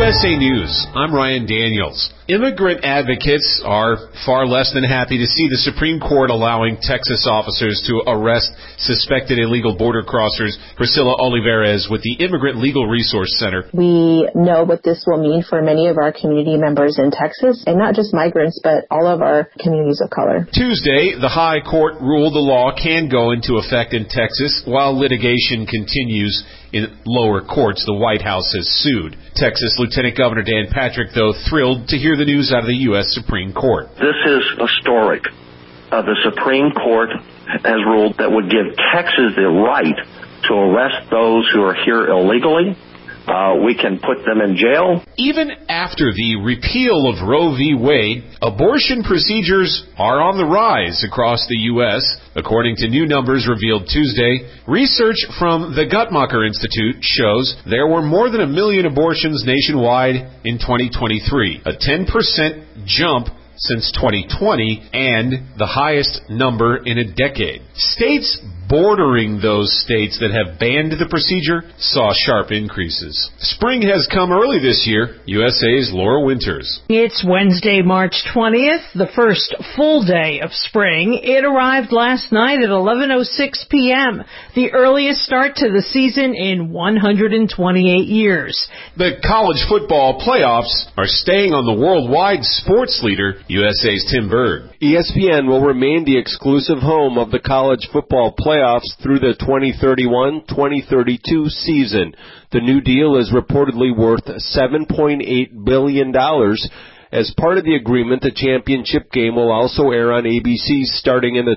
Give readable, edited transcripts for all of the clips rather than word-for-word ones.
USA News, I'm Ryan Daniels. Immigrant advocates are far less than happy to see the Supreme Court allowing Texas officers to arrest suspected illegal border crossers Priscilla Olivares with the Immigrant Legal Resource Center. We know what this will mean for many of our community members in Texas, and not just migrants, but all of our communities of color. Tuesday, the High Court ruled the law can go into effect in Texas while litigation continues in lower courts. The White House has sued. Texas Lieutenant Governor Dan Patrick, though, thrilled to hear the news out of the U.S. Supreme Court. This is historic. The Supreme Court has ruled that would give Texas the right to arrest those who are here illegally. We can put them in jail. Even after the repeal of Roe v. Wade, abortion procedures are on the rise across the U.S. According to new numbers revealed Tuesday, research from the Guttmacher Institute shows there were more than 1 million abortions nationwide in 2023, a 10% jump since 2020 and the highest number in a decade. States bordering those states that have banned the procedure saw sharp increases. Spring has come early this year. USA's Laura Winters. It's Wednesday, March 20th, the first full day of spring. It arrived last night at 11:06 p.m., the earliest start to the season in 128 years. The college football playoffs are staying on the worldwide sports leader, USA's Tim Berg. ESPN will remain the exclusive home of the college football playoffs through the 2031-2032 season. The new deal is reportedly worth $7.8 billion. As part of the agreement, the championship game will also air on ABC starting in the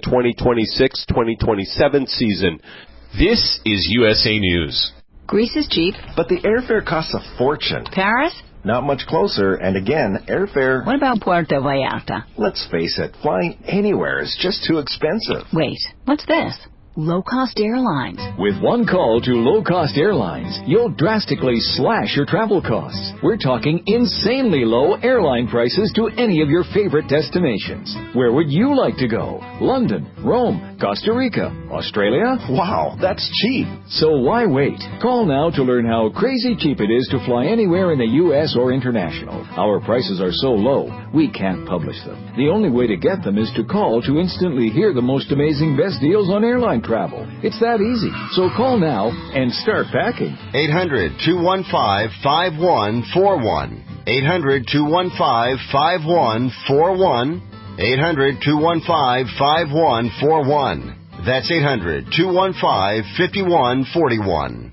2026-2027 season. This is USA News. Greece is cheap. But the airfare costs a fortune. Paris? Not much closer, and again, airfare... What about Puerto Vallarta? Let's face it, flying anywhere is just too expensive. Wait, what's this? Low-cost airlines. With one call to low-cost airlines, you'll drastically slash your travel costs. We're talking insanely low airline prices to any of your favorite destinations. Where would you like to go? London, Rome, Costa Rica, Australia? Wow, that's cheap. So why wait? Call now to learn how crazy cheap it is to fly anywhere in the U.S. or international. Our prices are so low, we can't publish them. The only way to get them is to call to instantly hear the most amazing best deals on airline travel. It's that easy. So call now and start packing. 800-215-5141. 800-215-5141. 800-215-5141. That's 800-215-5141.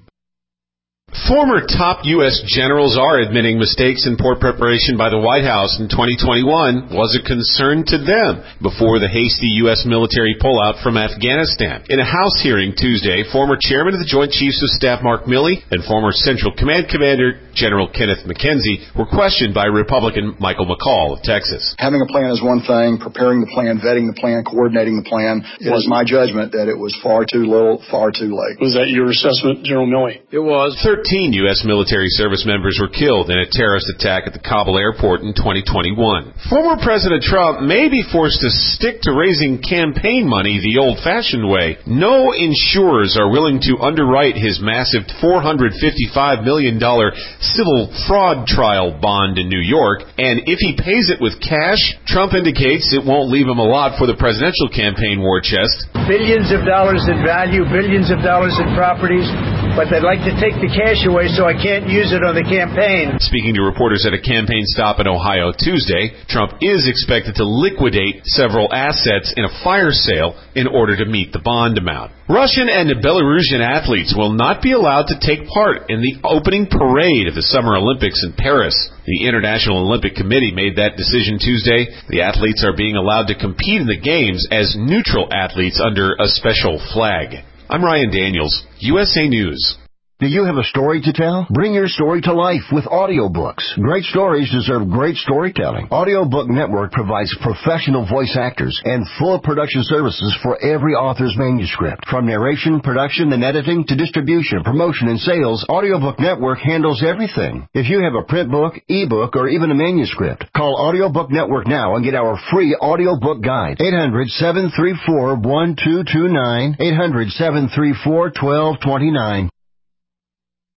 Former top U.S. generals are admitting mistakes in poor preparation by the White House in 2021 was a concern to them before the hasty U.S. military pullout from Afghanistan. In a House hearing Tuesday, former chairman of the Joint Chiefs of Staff Mark Milley and former Central Command Commander General Kenneth McKenzie were questioned by Republican Michael McCall of Texas. Having a plan is one thing. Preparing the plan, vetting the plan, coordinating the plan. It was my judgment that it was far too little, far too late. Was that your assessment, General Milley? It was. 13 U.S. military service members were killed in a terrorist attack at the Kabul airport in 2021. Former President Trump may be forced to stick to raising campaign money the old-fashioned way. No insurers are willing to underwrite his massive $455 million civil fraud trial bond in New York, and if he pays it with cash, Trump indicates it won't leave him a lot for the presidential campaign war chest. Billions of dollars in value, billions of dollars in properties, but they'd like to take the cash away so I can't use it on the campaign. Speaking to reporters at a campaign stop in Ohio Tuesday, Trump is expected to liquidate several assets in a fire sale in order to meet the bond amount. Russian and Belarusian athletes will not be allowed to take part in the opening parade of the Summer Olympics in Paris. The International Olympic Committee made that decision Tuesday. The athletes are being allowed to compete in the Games as neutral athletes under a special flag. I'm Ryan Daniels, USA News. Do you have a story to tell? Bring your story to life with audiobooks. Great stories deserve great storytelling. Audiobook Network provides professional voice actors and full production services for every author's manuscript. From narration, production, and editing to distribution, promotion, and sales, Audiobook Network handles everything. If you have a print book, ebook, or even a manuscript, call Audiobook Network now and get our free audiobook guide. 800-734-1229. 800-734-1229.